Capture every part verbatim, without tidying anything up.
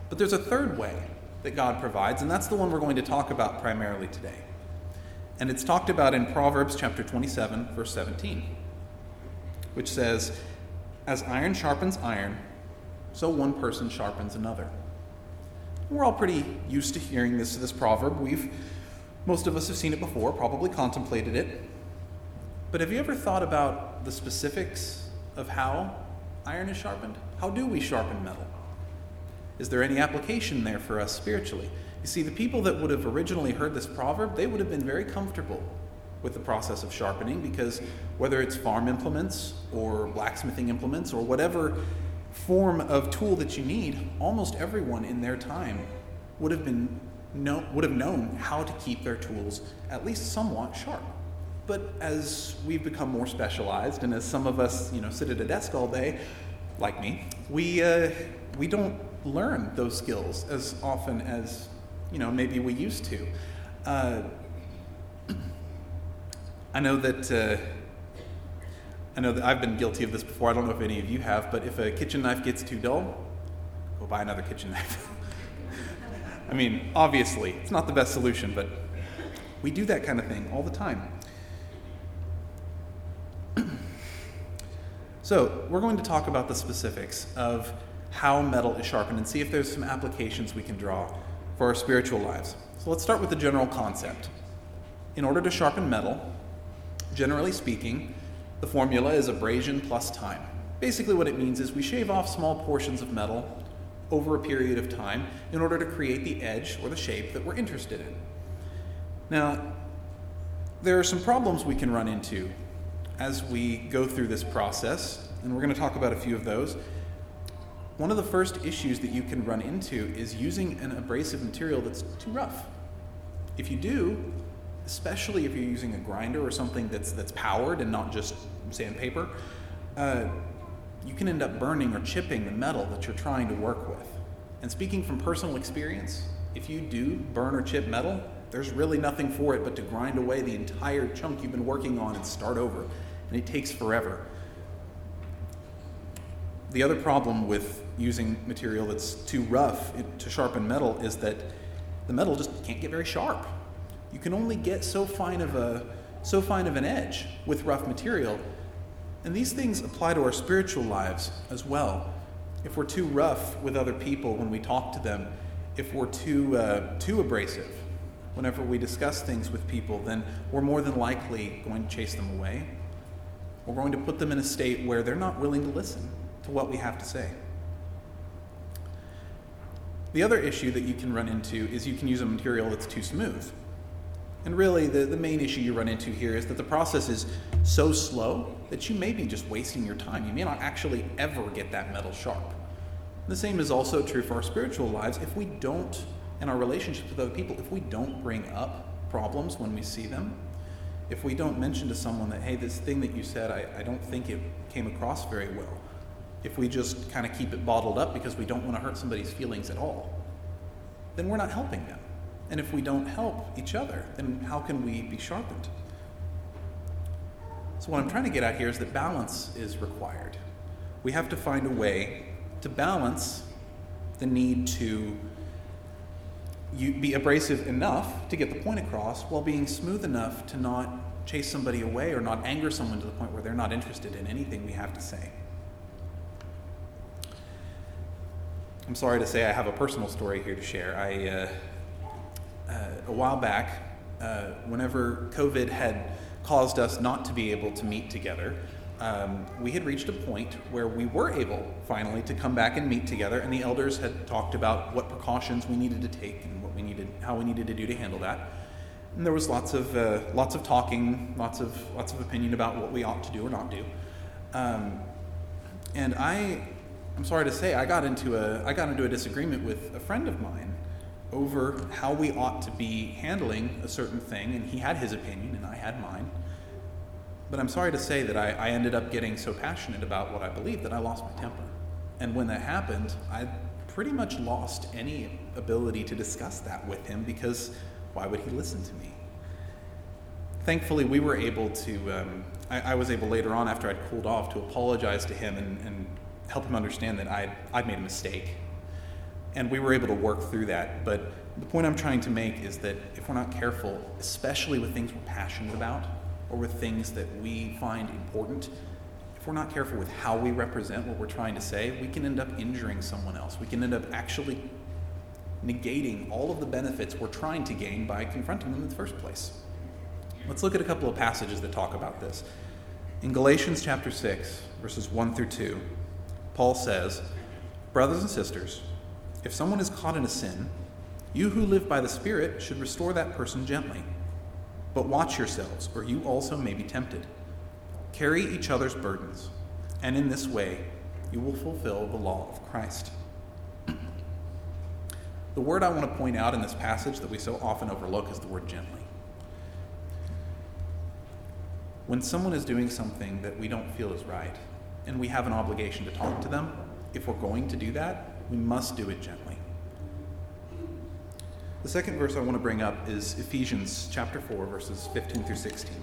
But there's a third way that God provides, and that's the one we're going to talk about primarily today. And it's talked about in Proverbs chapter twenty-seven, verse seventeen, which says, "As iron sharpens iron, so one person sharpens another." We're all pretty used to hearing this, this proverb. We've, most of us have seen it before, probably contemplated it. But have you ever thought about the specifics of how iron is sharpened? How do we sharpen metal? Is there any application there for us spiritually? You see, the people that would have originally heard this proverb, they would have been very comfortable with the process of sharpening, because whether it's farm implements or blacksmithing implements or whatever form of tool that you need, almost everyone in their time would have been know, would have known how to keep their tools at least somewhat sharp. But as we've become more specialized, and as some of us, you know, sit at a desk all day, like me, we uh, we don't learn those skills as often as, you know, maybe we used to. Uh, I know that uh, I know that I've been guilty of this before. I don't know if any of you have, but if a kitchen knife gets too dull, go buy another kitchen knife. I mean, obviously, it's not the best solution, but we do that kind of thing all the time. So, we're going to talk about the specifics of how metal is sharpened and see if there's some applications we can draw for our spiritual lives. So let's start with the general concept. In order to sharpen metal, generally speaking, the formula is abrasion plus time. Basically what it means is we shave off small portions of metal over a period of time in order to create the edge or the shape that we're interested in. Now, there are some problems we can run into as we go through this process, and we're going to talk about a few of those. One of the first issues that you can run into is using an abrasive material that's too rough. If you do, especially if you're using a grinder or something that's that's powered and not just sandpaper, uh, you can end up burning or chipping the metal that you're trying to work with. And speaking from personal experience, if you do burn or chip metal, there's really nothing for it but to grind away the entire chunk you've been working on and start over. And it takes forever. The other problem with using material that's too rough to sharpen metal is that the metal just can't get very sharp. You can only get so fine of a so fine of an edge with rough material. And these things apply to our spiritual lives as well. If we're too rough with other people when we talk to them, if we're too uh, too abrasive whenever we discuss things with people, then we're more than likely going to chase them away. We're going to put them in a state where they're not willing to listen to what we have to say. The other issue that you can run into is you can use a material that's too smooth. And really, the, the main issue you run into here is that the process is so slow that you may be just wasting your time. You may not actually ever get that metal sharp. The same is also true for our spiritual lives. If we don't, in our relationships with other people, if we don't bring up problems when we see them, if we don't mention to someone that, hey, this thing that you said, I, I don't think it came across very well, if we just kind of keep it bottled up because we don't want to hurt somebody's feelings at all, then we're not helping them. And if we don't help each other, then how can we be sharpened? So what I'm trying to get at here is that balance is required. We have to find a way to balance the need to you be abrasive enough to get the point across while being smooth enough to not chase somebody away or not anger someone to the point where they're not interested in anything we have to say. I'm sorry to say I have a personal story here to share. I, uh, uh, a while back, uh, whenever COVID had caused us not to be able to meet together, um, we had reached a point where we were able finally to come back and meet together, and the elders had talked about what precautions we needed to take and what we needed, how we needed to do to handle that. And there was lots of uh, lots of talking, lots of lots of opinion about what we ought to do or not do. Um, and I, I'm sorry to say, I got into a I got into a disagreement with a friend of mine over how we ought to be handling a certain thing, and he had his opinion and I had mine. But I'm sorry to say that I, I ended up getting so passionate about what I believed that I lost my temper. And when that happened, I pretty much lost any ability to discuss that with him, because why would he listen to me? Thankfully, we were able to, um, I, I was able later on, after I'd cooled off, to apologize to him and, and help him understand that I'd, I'd made a mistake. and we were able to work through that. But the point I'm trying to make is that if we're not careful, especially with things we're passionate about or with things that we find important, if we're not careful with how we represent what we're trying to say, we can end up injuring someone else. We can end up actually negating all of the benefits we're trying to gain by confronting them in the first place. Let's look at a couple of passages that talk about this. In Galatians chapter six, verses one through two, Paul says, "Brothers and sisters, if someone is caught in a sin, you who live by the Spirit should restore that person gently. But watch yourselves, or you also may be tempted. Carry each other's burdens, and in this way you will fulfill the law of Christ." The word I want to point out in this passage that we so often overlook is the word gently. When someone is doing something that we don't feel is right, and we have an obligation to talk to them, if we're going to do that, we must do it gently. The second verse I want to bring up is Ephesians chapter four, verses fifteen through sixteen.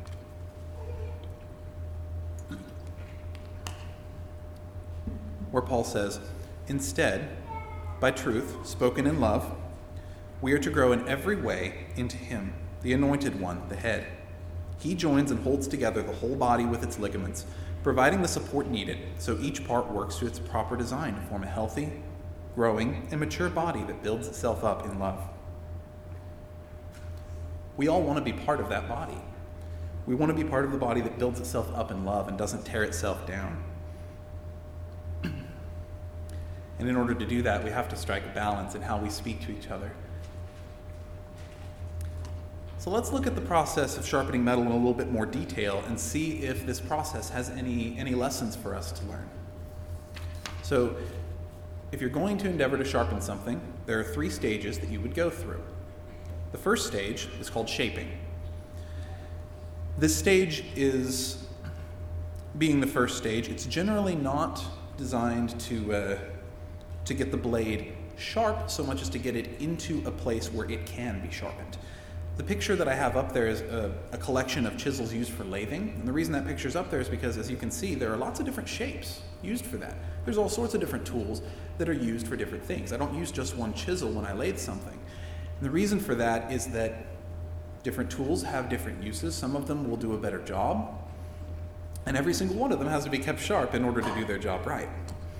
Where Paul says, "Instead, by truth, spoken in love, we are to grow in every way into him, the anointed one, the head. He joins and holds together the whole body with its ligaments, providing the support needed so each part works to its proper design to form a healthy, growing, and mature body that builds itself up in love." We all want to be part of that body. We want to be part of the body that builds itself up in love and doesn't tear itself down. And in order to do that, we have to strike a balance in how we speak to each other. So let's look at the process of sharpening metal in a little bit more detail and see if this process has any, any lessons for us to learn. So if you're going to endeavor to sharpen something, there are three stages that you would go through. The first stage is called shaping. This stage is, being the first stage, it's generally not designed to uh, to get the blade sharp so much as to get it into a place where it can be sharpened. The picture that I have up there is a, a collection of chisels used for lathing. And the reason that picture's up there is because, as you can see, there are lots of different shapes used for that. There's all sorts of different tools that are used for different things. I don't use just one chisel when I lathe something. And the reason for that is that different tools have different uses. Some of them will do a better job, and every single one of them has to be kept sharp in order to do their job right.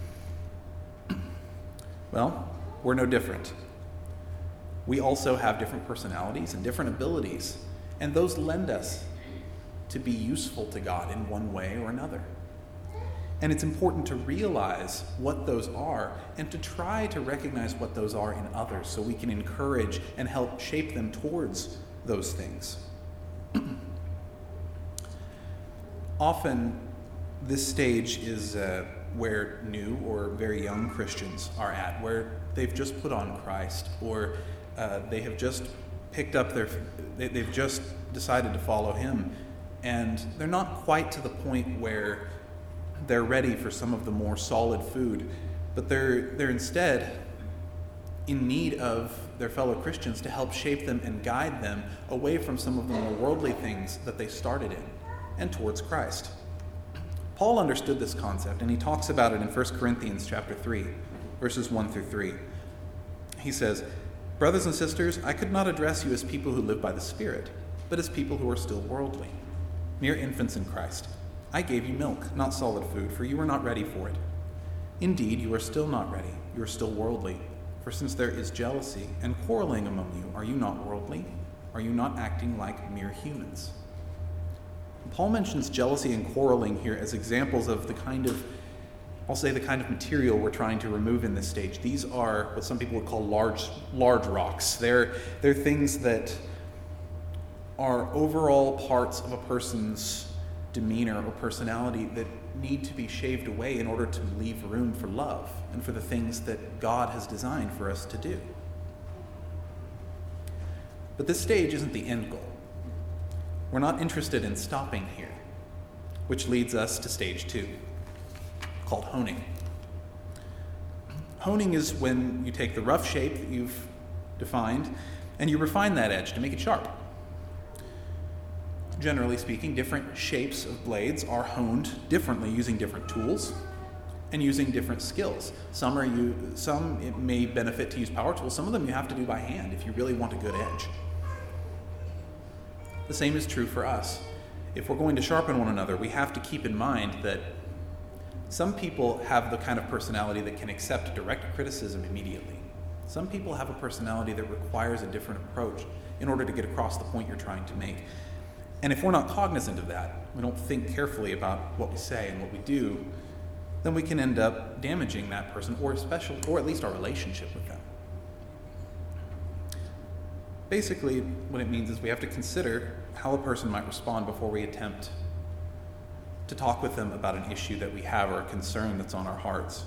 Well, we're no different. We also have different personalities and different abilities, and those lend us to be useful to God in one way or another. And it's important to realize what those are and to try to recognize what those are in others so we can encourage and help shape them towards those things. Often, this stage is uh, where new or very young Christians are at, where they've just put on Christ, or uh, they have just picked up their, they, they've just decided to follow him, and they're not quite to the point where they're ready for some of the more solid food, but they're they're instead in need of their fellow Christians to help shape them and guide them away from some of the more worldly things that they started in and towards Christ. Paul understood this concept, and he talks about it in First Corinthians chapter three, verses one through three. He says, "Brothers and sisters, I could not address you as people who live by the Spirit, but as people who are still worldly, mere infants in Christ. I gave you milk, not solid food, for you were not ready for it. Indeed, you are still not ready. You are still worldly. For since there is jealousy and quarreling among you, are you not worldly? Are you not acting like mere humans?" Paul mentions jealousy and quarreling here as examples of the kind of, I'll say the kind of material we're trying to remove in this stage. These are what some people would call large, large rocks. They're, they're things that are overall parts of a person's demeanor or personality that need to be shaved away in order to leave room for love and for the things that God has designed for us to do. But this stage isn't the end goal. We're not interested in stopping here, which leads us to stage two, called honing. Honing is when you take the rough shape that you've defined and you refine that edge to make it sharp. Generally speaking, different shapes of blades are honed differently using different tools. and using different skills. Some are you, some it may benefit to use power tools. Some of them you have to do by hand if you really want a good edge. The same is true for us. If we're going to sharpen one another, we have to keep in mind that some people have the kind of personality that can accept direct criticism immediately. Some people have a personality that requires a different approach in order to get across the point you're trying to make. And if we're not cognizant of that, we don't think carefully about what we say and what we do, then we can end up damaging that person, or special, or at least our relationship with them. Basically, what it means is we have to consider how a person might respond before we attempt to talk with them about an issue that we have or a concern that's on our hearts.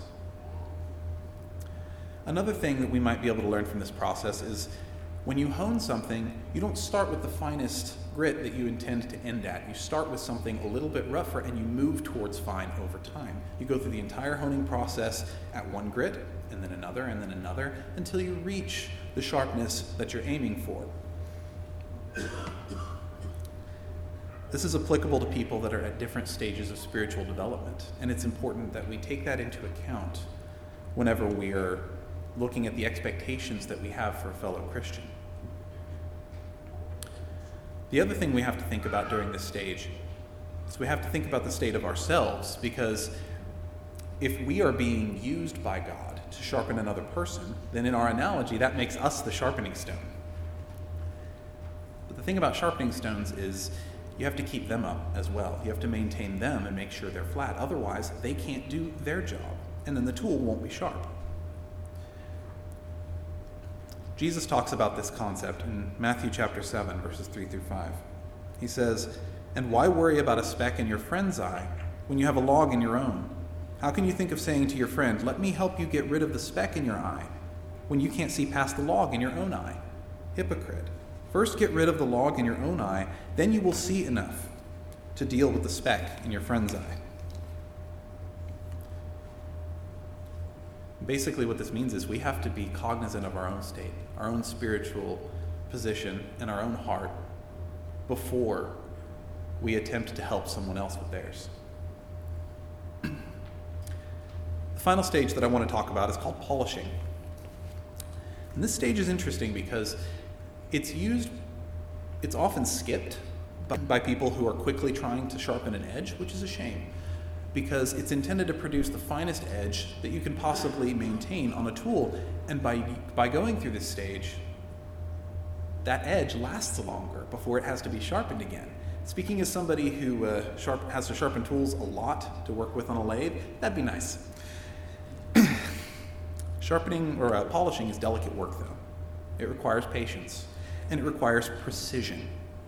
Another thing that we might be able to learn from this process is when you hone something, you don't start with the finest grit that you intend to end at. You start with something a little bit rougher and you move towards fine over time. You go through the entire honing process at one grit, and then another, and then another, until you reach the sharpness that you're aiming for. This is applicable to people that are at different stages of spiritual development, and it's important that we take that into account whenever we are looking at the expectations that we have for a fellow Christian. The other thing we have to think about during this stage is we have to think about the state of ourselves, because if we are being used by God to sharpen another person, then in our analogy, that makes us the sharpening stone. But the thing about sharpening stones is you have to keep them up as well. You have to maintain them and make sure they're flat. Otherwise, they can't do their job, and then the tool won't be sharp. Jesus talks about this concept in Matthew chapter seven, verses three through five. He says, "And why worry about a speck in your friend's eye when you have a log in your own? How can you think of saying to your friend, 'Let me help you get rid of the speck in your eye,' when you can't see past the log in your own eye? Hypocrite. First get rid of the log in your own eye, then you will see enough to deal with the speck in your friend's eye." Basically, what this means is we have to be cognizant of our own state, our own spiritual position, and our own heart before we attempt to help someone else with theirs. The final stage that I want to talk about is called polishing. And this stage is interesting because it's used, it's often skipped by, by people who are quickly trying to sharpen an edge, which is a shame, because it's intended to produce the finest edge that you can possibly maintain on a tool. And by by going through this stage, that edge lasts longer before it has to be sharpened again. Speaking as somebody who uh, sharp, has to sharpen tools a lot to work with on a lathe, that'd be nice. Sharpening or uh, polishing is delicate work, though. It requires patience, and it requires precision.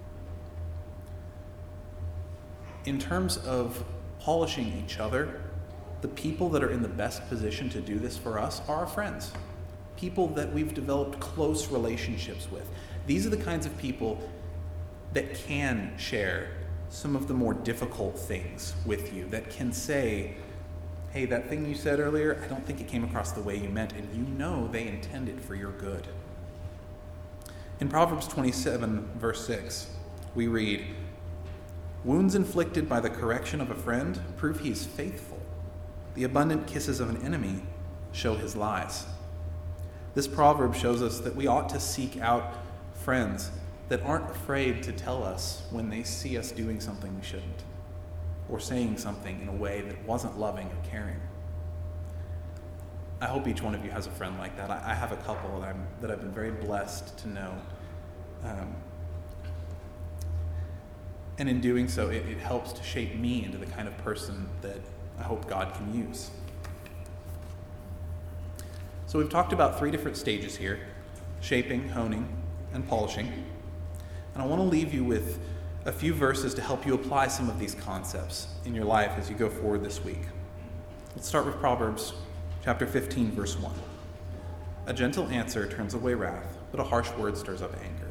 In terms of polishing each other, the people that are in the best position to do this for us are our friends, people that we've developed close relationships with. These are the kinds of people that can share some of the more difficult things with you, that can say, "Hey, that thing you said earlier, I don't think it came across the way you meant," and you know they intend it for your good. In Proverbs twenty-seven, verse six, we read, "Wounds inflicted by the correction of a friend prove he is faithful. The abundant kisses of an enemy show his lies." This proverb shows us that we ought to seek out friends that aren't afraid to tell us when they see us doing something we shouldn't, or saying something in a way that wasn't loving or caring. I hope each one of you has a friend like that. I, I have a couple that, I'm, that I've been very blessed to know. Um, and in doing so, it, it helps to shape me into the kind of person that I hope God can use. So we've talked about three different stages here: shaping, honing, and polishing. And I want to leave you with a few verses to help you apply some of these concepts in your life as you go forward this week. Let's start with Proverbs chapter fifteen, verse one. "A gentle answer turns away wrath, but a harsh word stirs up anger."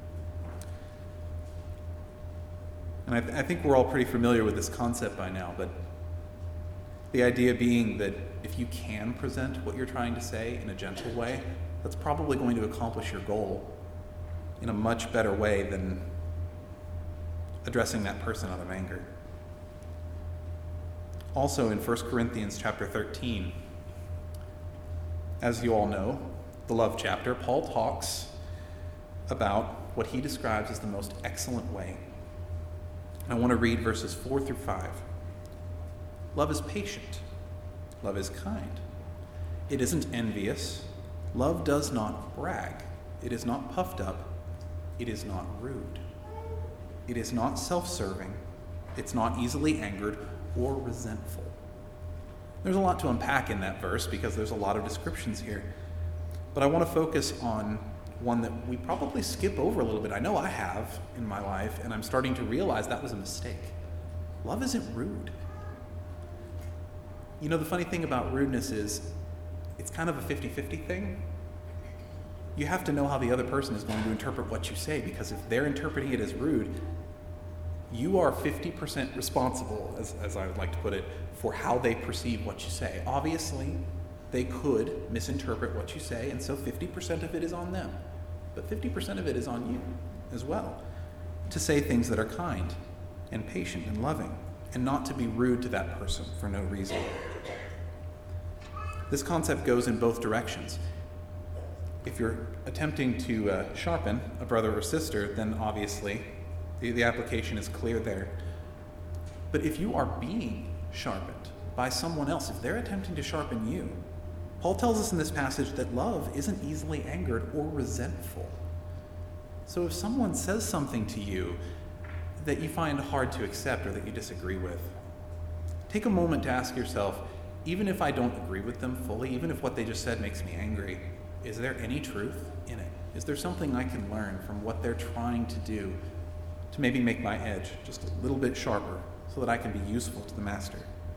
And I, th- I think we're all pretty familiar with this concept by now, but the idea being that if you can present what you're trying to say in a gentle way, that's probably going to accomplish your goal in a much better way than addressing that person out of anger. Also in First Corinthians chapter thirteen, as you all know, the love chapter, Paul talks about what he describes as the most excellent way. I want to read verses four through five. Love is patient. Love is kind. It isn't envious. Love does not brag. It is not puffed up. It is not rude. It is not self-serving. It's not easily angered or resentful. There's a lot to unpack in that verse because there's a lot of descriptions here. But I want to focus on one that we probably skip over a little bit. I know I have in my life, and I'm starting to realize that was a mistake. Love isn't rude. You know, the funny thing about rudeness is it's kind of a fifty-fifty thing. You have to know how the other person is going to interpret what you say, because if they're interpreting it as rude, you are fifty percent responsible, as, as I would like to put it, for how they perceive what you say. Obviously, they could misinterpret what you say, and so fifty percent of it is on them. But fifty percent of it is on you as well, to say things that are kind and patient and loving, and not to be rude to that person for no reason. This concept goes in both directions. If you're attempting to uh, sharpen a brother or sister, then obviously the, the application is clear there. But if you are being sharpened by someone else, if they're attempting to sharpen you, Paul tells us in this passage that love isn't easily angered or resentful. So if someone says something to you that you find hard to accept or that you disagree with, take a moment to ask yourself, even if I don't agree with them fully, even if what they just said makes me angry, is there any truth in it? Is there something I can learn from what they're trying to do to maybe make my edge just a little bit sharper so that I can be useful to the master?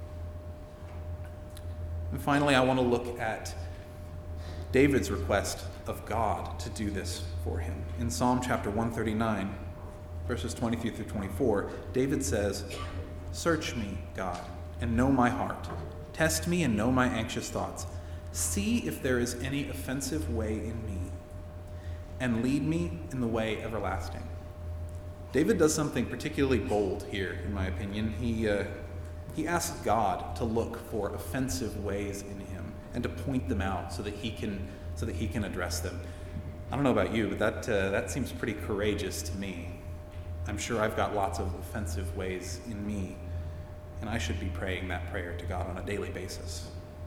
And finally, I want to look at David's request of God to do this for him. In Psalm chapter one thirty-nine, verses twenty-three through twenty-four, David says, "Search me, God, and know my heart. Test me and know my anxious thoughts. See if there is any offensive way in me, and lead me in the way everlasting." David does something particularly bold here, in my opinion. He uh, he asks God to look for offensive ways in him and to point them out so that he can so that he can address them. I don't know about you, but that uh, that seems pretty courageous to me. I'm sure I've got lots of offensive ways in me, and I should be praying that prayer to God on a daily basis.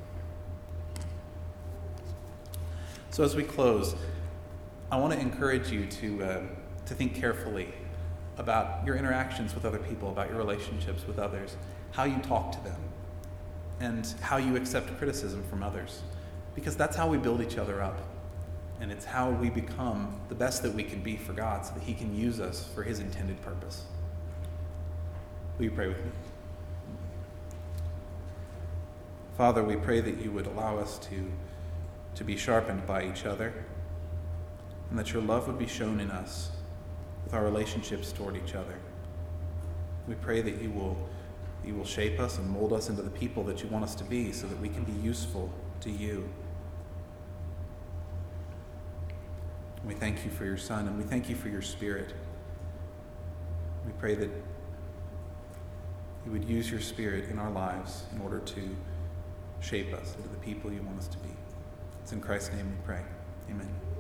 So as we close, I want to encourage you to uh, to think carefully about your interactions with other people, about your relationships with others, how you talk to them, and how you accept criticism from others. Because that's how we build each other up, and it's how we become the best that we can be for God so that he can use us for his intended purpose. Will you pray with me? Father, we pray that you would allow us to, to be sharpened by each other, and that your love would be shown in us with our relationships toward each other. We pray that you will, you will shape us and mold us into the people that you want us to be so that we can be useful to you. We thank you for your Son, and we thank you for your Spirit. We pray that you would use your Spirit in our lives in order to shape us into the people you want us to be. It's in Christ's name we pray. Amen.